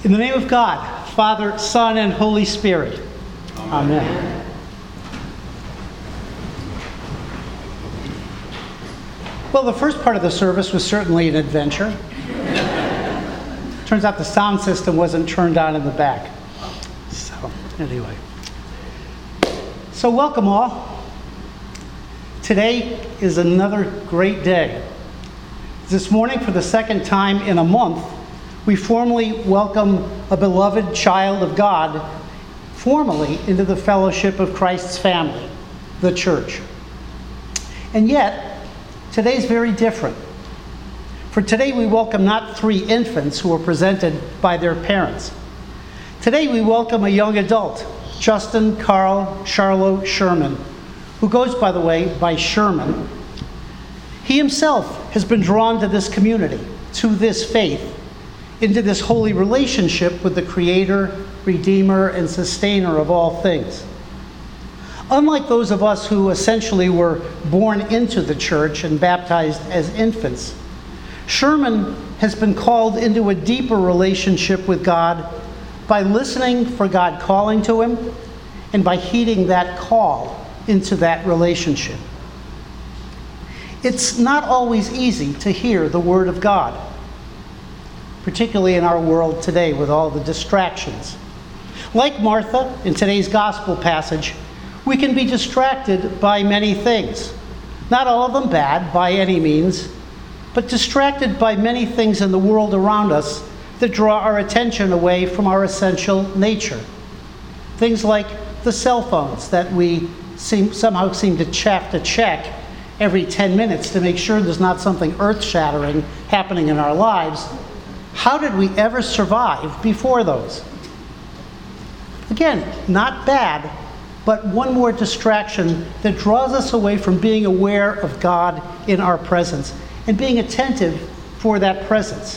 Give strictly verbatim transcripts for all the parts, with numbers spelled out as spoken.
In the name of God, Father, Son, and Holy Spirit. Amen. Amen. Well, the first part of the service was certainly an adventure. Turns out the sound system wasn't turned on in the back. So, anyway. So, welcome all. Today is another great day. This morning, for the second time in a month, we formally welcome a beloved child of God formally into the fellowship of Christ's family, the church. And yet, today's very different. For today we welcome not three infants who are presented by their parents. Today we welcome a young adult, Justin Carl Charlo Sherman, who goes, by the way, by Sherman. He himself has been drawn to this community, to this faith, into this holy relationship with the Creator, Redeemer, and Sustainer of all things. Unlike those of us who essentially were born into the church and baptized as infants, Sherman has been called into a deeper relationship with God by listening for God calling to him and by heeding that call into that relationship. It's not always easy to hear the Word of God, particularly in our world today with all the distractions. Like Martha in today's gospel passage, we can be distracted by many things. Not all of them bad by any means, but distracted by many things in the world around us that draw our attention away from our essential nature. Things like the cell phones that we seem, somehow seem to check to check every ten minutes to make sure there's not something earth-shattering happening in our lives. How did we ever survive before those? Again, not bad, but one more distraction that draws us away from being aware of God in our presence and being attentive for that presence.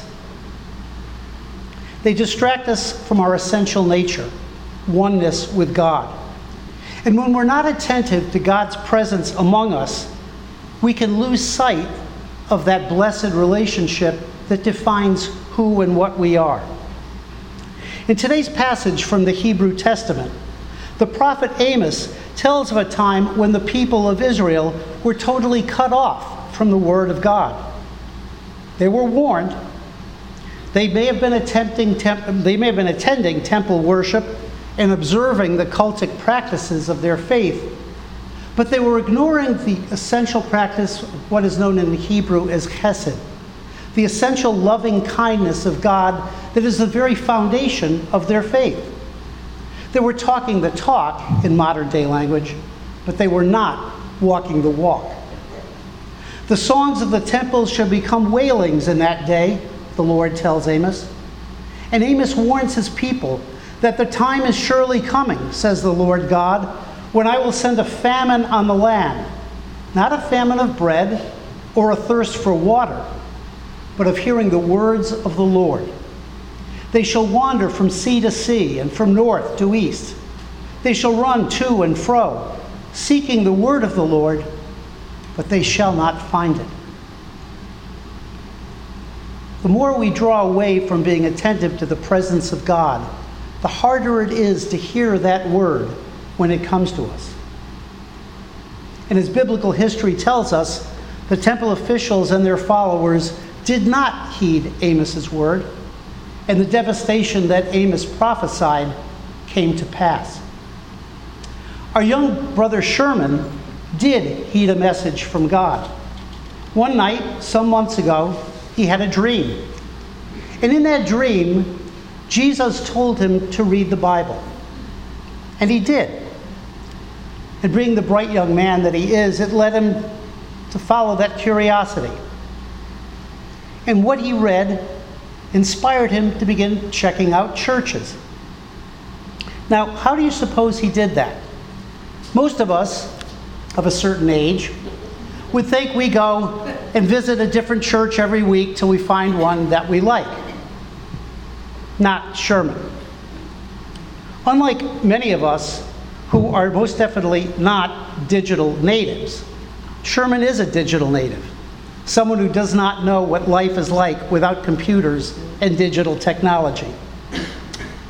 They distract us from our essential nature, oneness with God. And when we're not attentive to God's presence among us, we can lose sight of that blessed relationship that defines who and what we are. In today's passage from the Hebrew Testament, the prophet Amos tells of a time when the people of Israel were totally cut off from the Word of God. They were warned. They may have been attempting temp- they may have been attending temple worship and observing the cultic practices of their faith, but they were ignoring the essential practice of what is known in the Hebrew as chesed, the essential loving kindness of God that is the very foundation of their faith. They were talking the talk in modern day language, but they were not walking the walk. The songs of the temple shall become wailings in that day, the Lord tells Amos. And Amos warns his people that the time is surely coming, says the Lord God, when I will send a famine on the land, not a famine of bread or a thirst for water, but of hearing the words of the Lord. They shall wander from sea to sea and from north to east. They shall run to and fro, seeking the word of the Lord, but they shall not find it. The more we draw away from being attentive to the presence of God, the harder it is to hear that word when it comes to us. And as biblical history tells us, the temple officials and their followers did not heed Amos's word, and the devastation that Amos prophesied came to pass. Our young brother Sherman did heed a message from God. One night, some months ago, he had a dream. And in that dream, Jesus told him to read the Bible. And he did. And being the bright young man that he is, it led him to follow that curiosity. And what he read inspired him to begin checking out churches. Now, how do you suppose he did that? Most of us of a certain age would think we go and visit a different church every week till we find one that we like. Not Sherman. Unlike many of us who are most definitely not digital natives, Sherman is a digital native. Someone who does not know what life is like without computers and digital technology.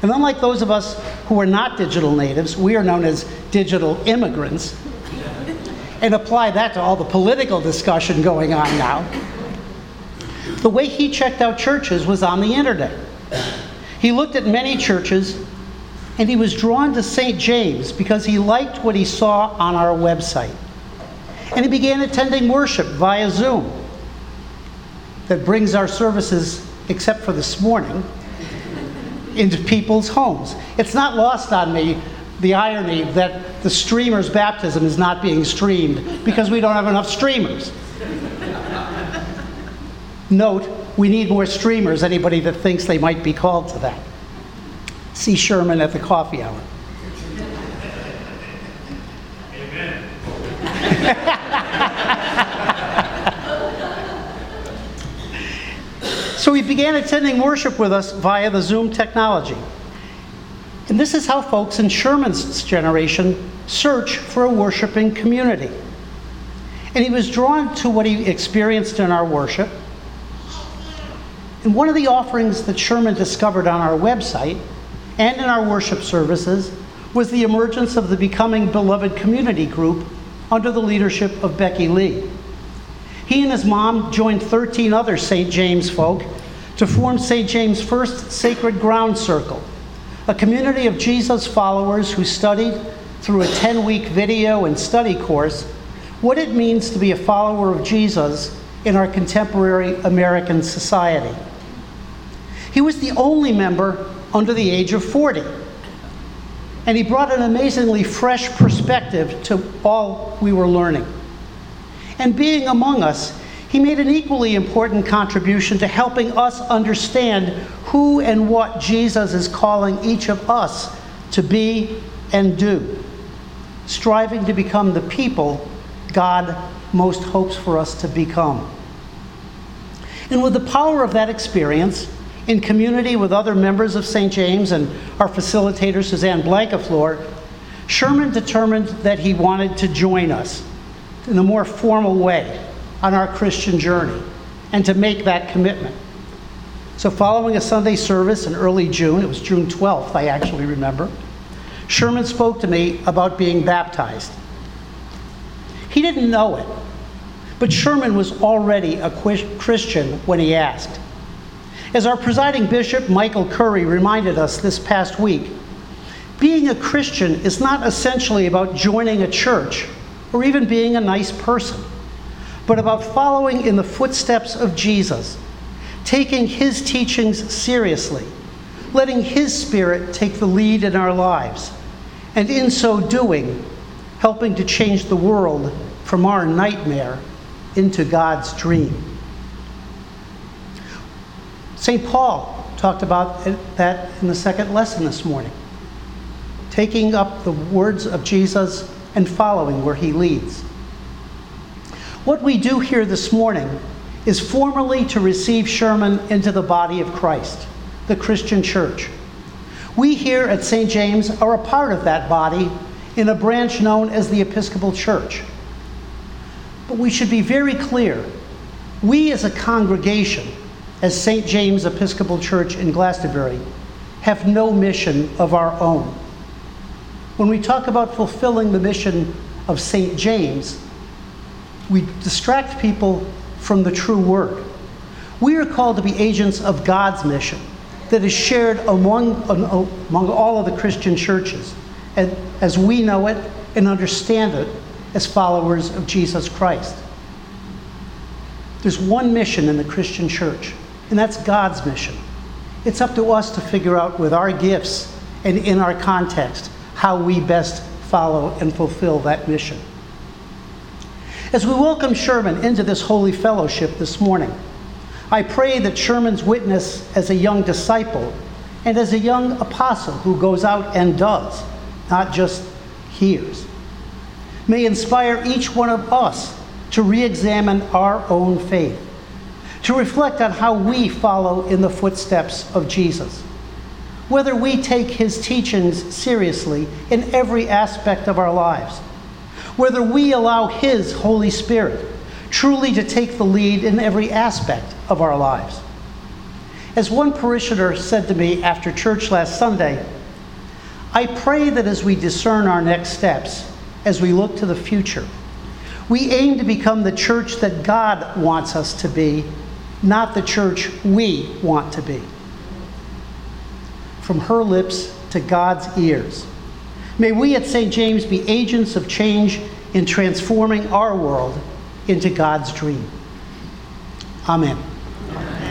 And unlike those of us who are not digital natives, we are known as digital immigrants. And apply that to all the political discussion going on now. The way he checked out churches was on the internet. He looked at many churches, and he was drawn to Saint James because he liked what he saw on our website. And he began attending worship via Zoom. That brings our services, except for this morning, into people's homes. It's not lost on me the irony that the streamer's baptism is not being streamed because we don't have enough streamers. Note, we need more streamers, anybody that thinks they might be called to that. See Sherman at the coffee hour. Amen. So he began attending worship with us via the Zoom technology. And this is how folks in Sherman's generation search for a worshiping community. And he was drawn to what he experienced in our worship. And one of the offerings that Sherman discovered on our website and in our worship services was the emergence of the Becoming Beloved Community Group under the leadership of Becky Lee. He and his mom joined thirteen other Saint James folk to form Saint James' first Sacred Ground Circle, a community of Jesus followers who studied through a ten-week video and study course what it means to be a follower of Jesus in our contemporary American society. He was the only member under the age of forty, and he brought an amazingly fresh perspective to all we were learning. And being among us, he made an equally important contribution to helping us understand who and what Jesus is calling each of us to be and do, striving to become the people God most hopes for us to become. And with the power of that experience, in community with other members of Saint James and our facilitator, Suzanne Blancafleur, Sherman determined that he wanted to join us in a more formal way on our Christian journey and to make that commitment. So following a Sunday service in early June, it was June twelfth, I actually remember, Sherman spoke to me about being baptized. He didn't know it, but Sherman was already a Christian when he asked. As our presiding bishop, Michael Curry, reminded us this past week, being a Christian is not essentially about joining a church or even being a nice person, but about following in the footsteps of Jesus, taking his teachings seriously, letting his Spirit take the lead in our lives, and in so doing, helping to change the world from our nightmare into God's dream. Saint Paul talked about that in the second lesson this morning, taking up the words of Jesus and following where he leads. What we do here this morning is formally to receive Sherman into the body of Christ, the Christian church. We here at Saint James are a part of that body in a branch known as the Episcopal Church. But we should be very clear, we as a congregation, as Saint James Episcopal Church in Glastonbury, have no mission of our own. When we talk about fulfilling the mission of Saint James, we distract people from the true work. We are called to be agents of God's mission that is shared among, among all of the Christian churches, and as we know it and understand it as followers of Jesus Christ. There's one mission in the Christian church, and that's God's mission. It's up to us to figure out with our gifts and in our context how we best follow and fulfill that mission. As we welcome Sherman into this holy fellowship this morning, I pray that Sherman's witness as a young disciple and as a young apostle who goes out and does, not just hears, may inspire each one of us to re-examine our own faith, to reflect on how we follow in the footsteps of Jesus, whether we take his teachings seriously in every aspect of our lives, whether we allow his Holy Spirit truly to take the lead in every aspect of our lives. As one parishioner said to me after church last Sunday, I pray that as we discern our next steps, as we look to the future, we aim to become the church that God wants us to be, not the church we want to be. From her lips to God's ears, may we at Saint James be agents of change in transforming our world into God's dream. Amen. Amen.